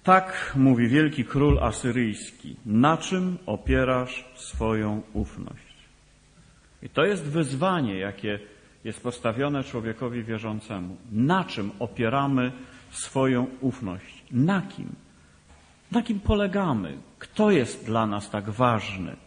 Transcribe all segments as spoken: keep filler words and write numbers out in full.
Tak mówi wielki król asyryjski, na czym opierasz swoją ufność? I to jest wyzwanie, jakie jest postawione człowiekowi wierzącemu. Na czym opieramy swoją ufność? Na kim? Na kim polegamy? Kto jest dla nas tak ważny?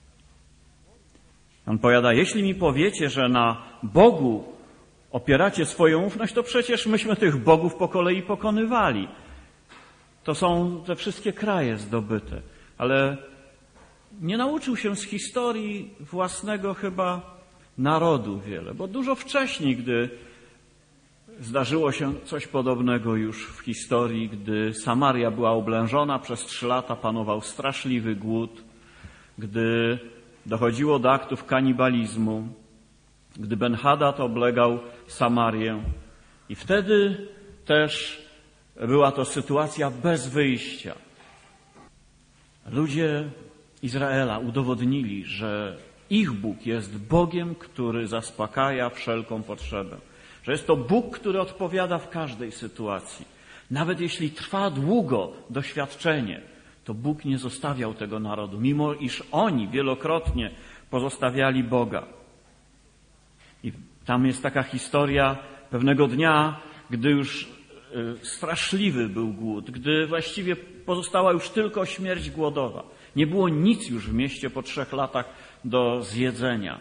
On powiada, jeśli mi powiecie, że na Bogu opieracie swoją ufność, to przecież myśmy tych bogów po kolei pokonywali. To są te wszystkie kraje zdobyte. Ale nie nauczył się z historii własnego chyba narodu wiele, bo dużo wcześniej, gdy zdarzyło się coś podobnego już w historii, gdy Samaria była oblężona, przez trzy lata panował straszliwy głód, gdy dochodziło do aktów kanibalizmu, gdy Ben-Hadad oblegał Samarię. I wtedy też była to sytuacja bez wyjścia. Ludzie Izraela udowodnili, że ich Bóg jest Bogiem, który zaspokaja wszelką potrzebę. Że jest to Bóg, który odpowiada w każdej sytuacji. Nawet jeśli trwa długo doświadczenie, to Bóg nie zostawiał tego narodu, mimo iż oni wielokrotnie pozostawiali Boga. I tam jest taka historia pewnego dnia, gdy już straszliwy był głód, gdy właściwie pozostała już tylko śmierć głodowa. Nie było nic już w mieście po trzech latach do zjedzenia.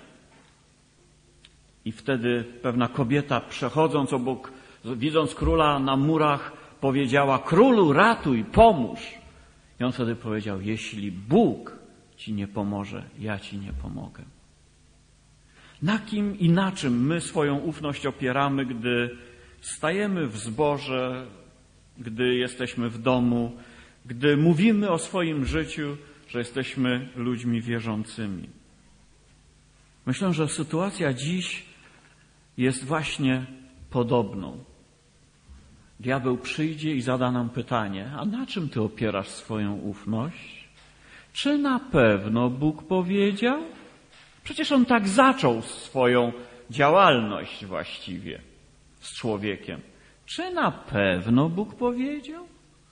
I wtedy pewna kobieta, przechodząc obok, widząc króla na murach, powiedziała: królu, ratuj, pomóż. I on wtedy powiedział: jeśli Bóg ci nie pomoże, ja ci nie pomogę. Na kim i na czym my swoją ufność opieramy, gdy stajemy w zborze, gdy jesteśmy w domu, gdy mówimy o swoim życiu, że jesteśmy ludźmi wierzącymi? Myślę, że sytuacja dziś jest właśnie podobną. Diabeł przyjdzie i zada nam pytanie: a na czym ty opierasz swoją ufność? Czy na pewno Bóg powiedział? Przecież on tak zaczął swoją działalność właściwie z człowiekiem. Czy na pewno Bóg powiedział?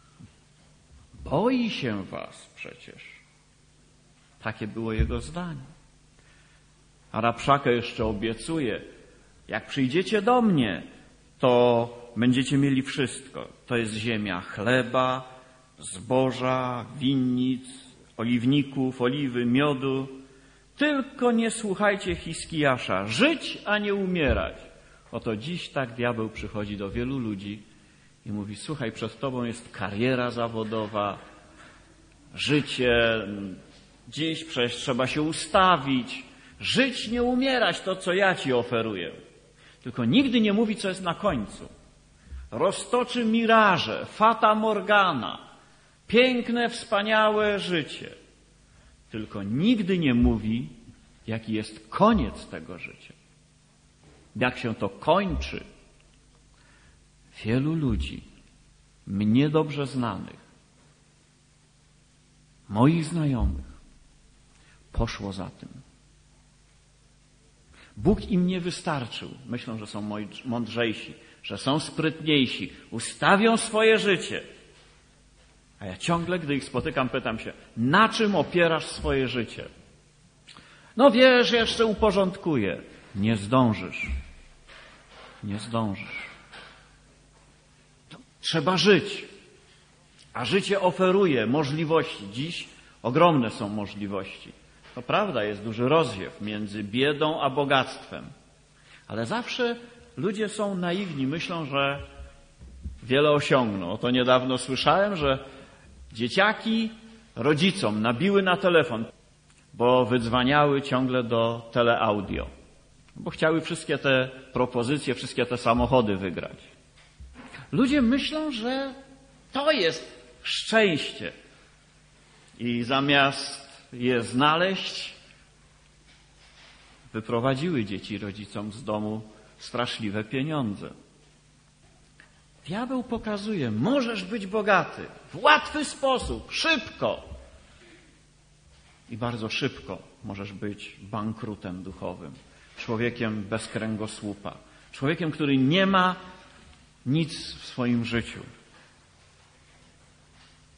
Boi się was przecież. Takie było jego zdanie. A Rabszake jeszcze obiecuje: jak przyjdziecie do mnie, to będziecie mieli wszystko. To jest ziemia chleba, zboża, winnic, oliwników, oliwy, miodu. Tylko nie słuchajcie Hiskiasza. Żyć, a nie umierać. Oto dziś tak diabeł przychodzi do wielu ludzi i mówi: słuchaj, przed tobą jest kariera zawodowa, życie, dziś przecież trzeba się ustawić. Żyć, nie umierać, to co ja ci oferuję. Tylko nigdy nie mówi, co jest na końcu. Roztoczy miraże, fata morgana, piękne, wspaniałe życie. Tylko nigdy nie mówi, jaki jest koniec tego życia. Jak się to kończy. Wielu ludzi, mnie dobrze znanych, moich znajomych, poszło za tym. Bóg im nie wystarczył. Myślą, że są mądrzejsi, że są sprytniejsi, ustawią swoje życie. A ja ciągle, gdy ich spotykam, pytam się: na czym opierasz swoje życie? No wiesz, jeszcze uporządkuję. Nie zdążysz. Nie zdążysz. Trzeba żyć. A życie oferuje możliwości. Dziś ogromne są możliwości. To prawda, jest duży rozwiew między biedą a bogactwem. Ale zawsze ludzie są naiwni. Myślą, że wiele osiągną. Oto niedawno słyszałem, że dzieciaki rodzicom nabiły na telefon, bo wydzwaniały ciągle do teleaudio. Bo chciały wszystkie te propozycje, wszystkie te samochody wygrać. Ludzie myślą, że to jest szczęście. I zamiast je znaleźć, wyprowadziły dzieci rodzicom z domu straszliwe pieniądze. Diabeł pokazuje: możesz być bogaty w łatwy sposób, szybko. I bardzo szybko możesz być bankrutem duchowym, człowiekiem bez kręgosłupa, człowiekiem, który nie ma nic w swoim życiu.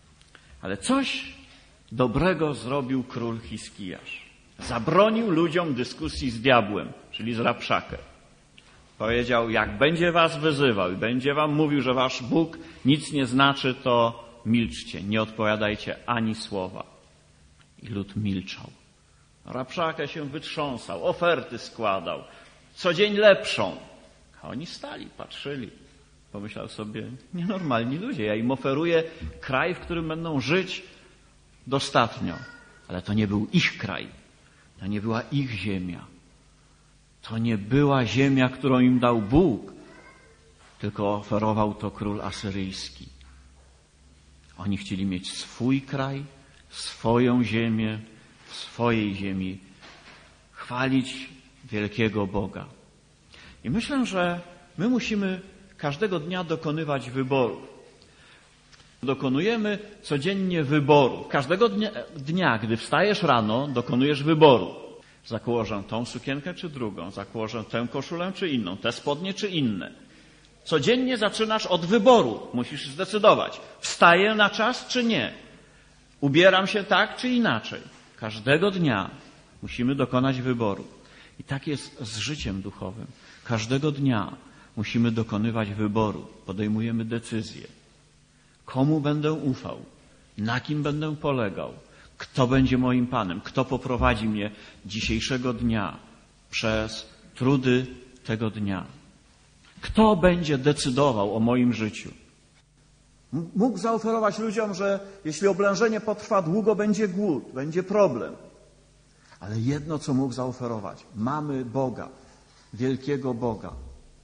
Ale coś dobrego zrobił król Hiskijasz. Zabronił ludziom dyskusji z diabłem, czyli z Rabszakę. Powiedział, jak będzie was wyzywał i będzie wam mówił, że wasz Bóg nic nie znaczy, to milczcie, nie odpowiadajcie ani słowa. I lud milczał. Rabszakę się wytrząsał, oferty składał, co dzień lepszą. A oni stali, patrzyli. Pomyślał sobie, nienormalni ludzie, ja im oferuję kraj, w którym będą żyć dostatnio. Ale to nie był ich kraj, to nie była ich ziemia. To nie była ziemia, którą im dał Bóg, tylko oferował to król asyryjski. Oni chcieli mieć swój kraj, swoją ziemię, w swojej ziemi, chwalić wielkiego Boga. I myślę, że my musimy każdego dnia dokonywać wyborów. Dokonujemy codziennie wyboru. Każdego dnia, dnia, gdy wstajesz rano, dokonujesz wyboru. Założę tą sukienkę czy drugą, założę tę koszulę czy inną, te spodnie czy inne. Codziennie zaczynasz od wyboru. Musisz zdecydować, wstaję na czas czy nie. Ubieram się tak czy inaczej. Każdego dnia musimy dokonać wyboru. I tak jest z życiem duchowym. Każdego dnia musimy dokonywać wyboru. Podejmujemy decyzję. Komu będę ufał? Na kim będę polegał? Kto będzie moim Panem? Kto poprowadzi mnie dzisiejszego dnia przez trudy tego dnia? Kto będzie decydował o moim życiu? Mógł zaoferować ludziom, że jeśli oblężenie potrwa długo, będzie głód, będzie problem. Ale jedno, co mógł zaoferować. Mamy Boga, wielkiego Boga.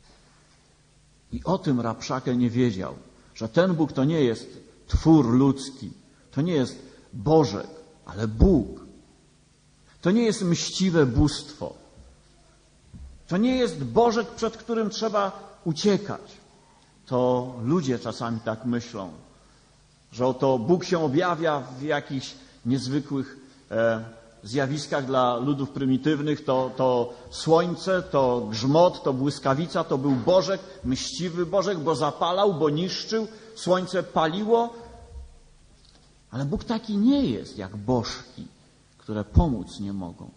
I o tym Rabszakę nie wiedział, że ten Bóg to nie jest twór ludzki, to nie jest Bożek, ale Bóg. To nie jest mściwe bóstwo. To nie jest Bożek, przed którym trzeba uciekać. To ludzie czasami tak myślą, że oto Bóg się objawia w jakichś niezwykłych e, zjawiskach dla ludów prymitywnych. To, to słońce, to grzmot, to błyskawica, to był Bożek, mściwy Bożek, bo zapalał, bo niszczył, słońce paliło. Ale Bóg taki nie jest jak bożki, które pomóc nie mogą.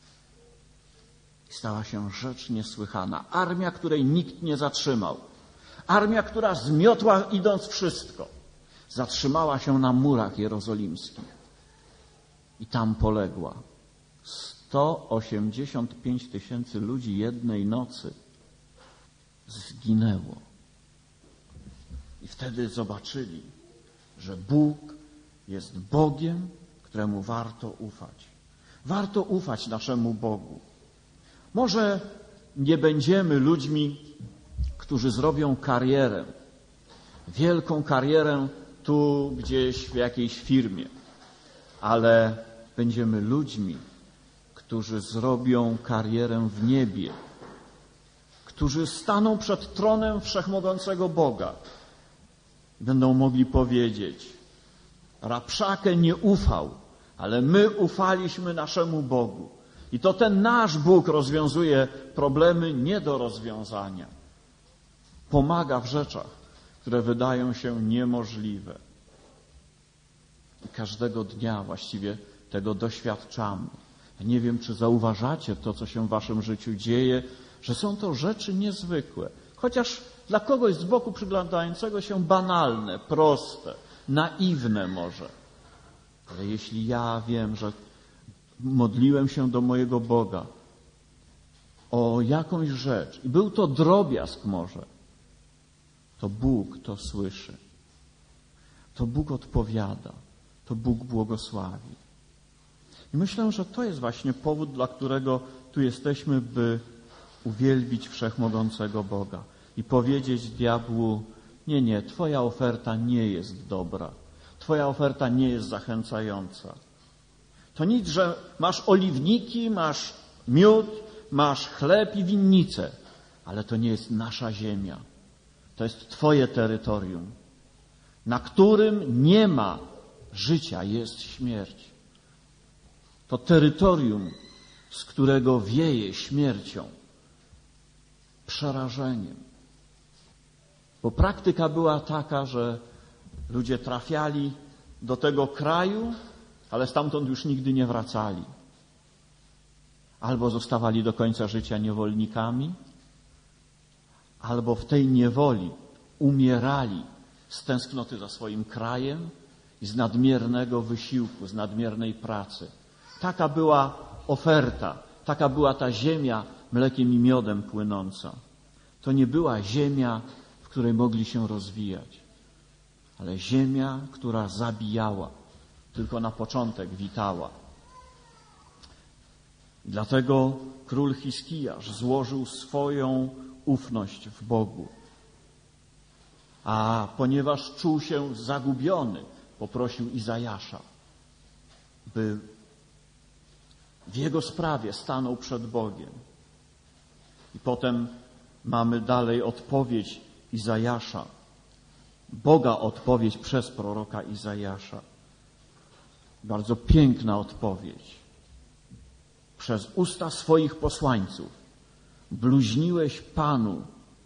Stała się rzecz niesłychana. Armia, której nikt nie zatrzymał. Armia, która zmiotła idąc wszystko. Zatrzymała się na murach jerozolimskich. I tam poległa. sto osiemdziesiąt pięć tysięcy ludzi jednej nocy zginęło. I wtedy zobaczyli, że Bóg jest Bogiem, któremu warto ufać. Warto ufać naszemu Bogu. Może nie będziemy ludźmi, którzy zrobią karierę, wielką karierę tu gdzieś w jakiejś firmie, ale będziemy ludźmi, którzy zrobią karierę w niebie, którzy staną przed tronem Wszechmogącego Boga i będą mogli powiedzieć: Rabszakę nie ufał, ale my ufaliśmy naszemu Bogu. I to ten nasz Bóg rozwiązuje problemy nie do rozwiązania. Pomaga w rzeczach, które wydają się niemożliwe. I każdego dnia właściwie tego doświadczamy. Ja nie wiem, czy zauważacie to, co się w waszym życiu dzieje, że są to rzeczy niezwykłe. Chociaż dla kogoś z boku przyglądającego się banalne, proste, naiwne może. Ale jeśli ja wiem, że modliłem się do mojego Boga o jakąś rzecz i był to drobiazg może, to Bóg to słyszy. To Bóg odpowiada. To Bóg błogosławi. I myślę, że to jest właśnie powód, dla którego tu jesteśmy, by uwielbić Wszechmogącego Boga i powiedzieć diabłu: nie, nie, twoja oferta nie jest dobra. Twoja oferta nie jest zachęcająca. To nic, że masz oliwniki, masz miód, masz chleb i winnicę, ale to nie jest nasza ziemia. To jest twoje terytorium, na którym nie ma życia, jest śmierć. To terytorium, z którego wieje śmiercią, przerażeniem. Bo praktyka była taka, że ludzie trafiali do tego kraju, ale stamtąd już nigdy nie wracali. Albo zostawali do końca życia niewolnikami, albo w tej niewoli umierali z tęsknoty za swoim krajem i z nadmiernego wysiłku, z nadmiernej pracy. Taka była oferta, taka była ta ziemia mlekiem i miodem płynąca. To nie była ziemia, w której mogli się rozwijać, ale ziemia, która zabijała, tylko na początek witała. Dlatego król Hiskijasz złożył swoją ufność w Bogu. A ponieważ czuł się zagubiony, poprosił Izajasza, by w jego sprawie stanął przed Bogiem. I potem mamy dalej odpowiedź Izajasza, Boga odpowiedź przez proroka Izajasza. Bardzo piękna odpowiedź. Przez usta swoich posłańców bluźniłeś Panu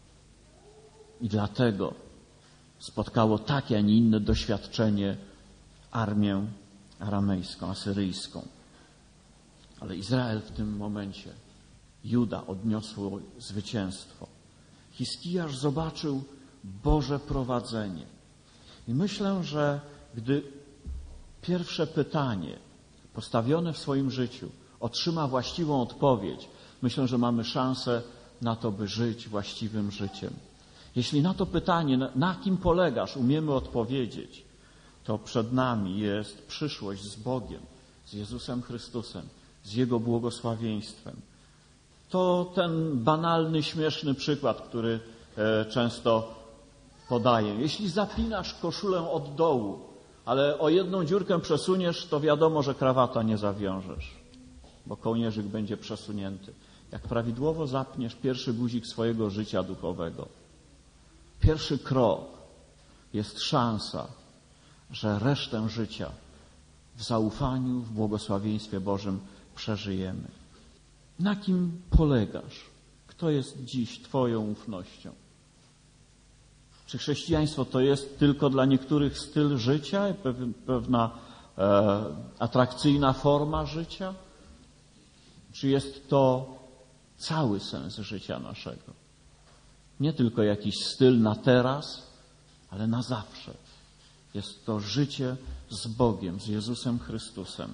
i dlatego spotkało takie, a nie inne doświadczenie armię aramejską, asyryjską. Ale Izrael w tym momencie, Juda odniosło zwycięstwo. Hiskijasz zobaczył Boże prowadzenie. I myślę, że gdy pierwsze pytanie postawione w swoim życiu otrzyma właściwą odpowiedź, myślę, że mamy szansę na to, by żyć właściwym życiem. Jeśli na to pytanie, na kim polegasz, umiemy odpowiedzieć, to przed nami jest przyszłość z Bogiem, z Jezusem Chrystusem, z Jego błogosławieństwem. To ten banalny, śmieszny przykład, który często podaję. Jeśli zapinasz koszulę od dołu, ale o jedną dziurkę przesuniesz, to wiadomo, że krawata nie zawiążesz, bo kołnierzyk będzie przesunięty. Jak prawidłowo zapniesz pierwszy guzik swojego życia duchowego, pierwszy krok, jest szansa, że resztę życia w zaufaniu, w błogosławieństwie Bożym przeżyjemy. Na kim polegasz? Kto jest dziś Twoją ufnością? Czy chrześcijaństwo to jest tylko dla niektórych styl życia, pewna e, atrakcyjna forma życia? Czy jest to cały sens życia naszego? Nie tylko jakiś styl na teraz, ale na zawsze. Jest to życie z Bogiem, z Jezusem Chrystusem.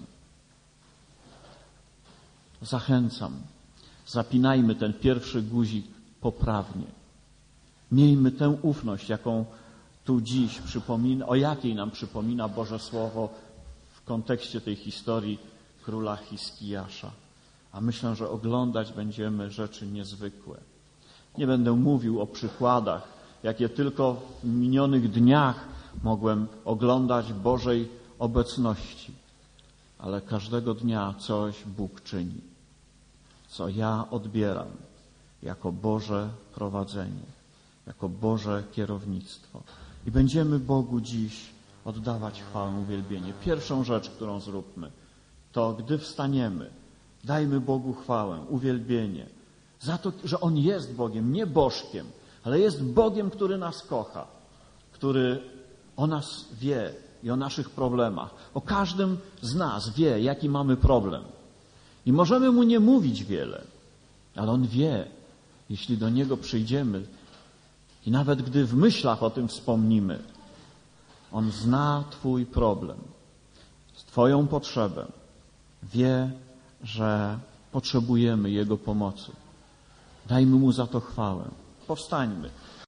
Zachęcam, zapinajmy ten pierwszy guzik poprawnie. Miejmy tę ufność, jaką tu dziś przypomina, o jakiej nam przypomina Boże Słowo w kontekście tej historii króla Hiskijasza. A myślę, że oglądać będziemy rzeczy niezwykłe. Nie będę mówił o przykładach, jakie tylko w minionych dniach mogłem oglądać Bożej obecności. Ale każdego dnia coś Bóg czyni, co ja odbieram jako Boże prowadzenie, jako Boże kierownictwo. I będziemy Bogu dziś oddawać chwałę, uwielbienie. Pierwszą rzecz, którą zróbmy, to gdy wstaniemy, dajmy Bogu chwałę, uwielbienie za to, że On jest Bogiem, nie bożkiem, ale jest Bogiem, który nas kocha, który o nas wie i o naszych problemach. O każdym z nas wie, jaki mamy problem. I możemy Mu nie mówić wiele, ale On wie, jeśli do Niego przyjdziemy i nawet gdy w myślach o tym wspomnimy, On zna Twój problem, Twoją potrzebę. Wie, że potrzebujemy Jego pomocy. Dajmy Mu za to chwałę. Powstańmy.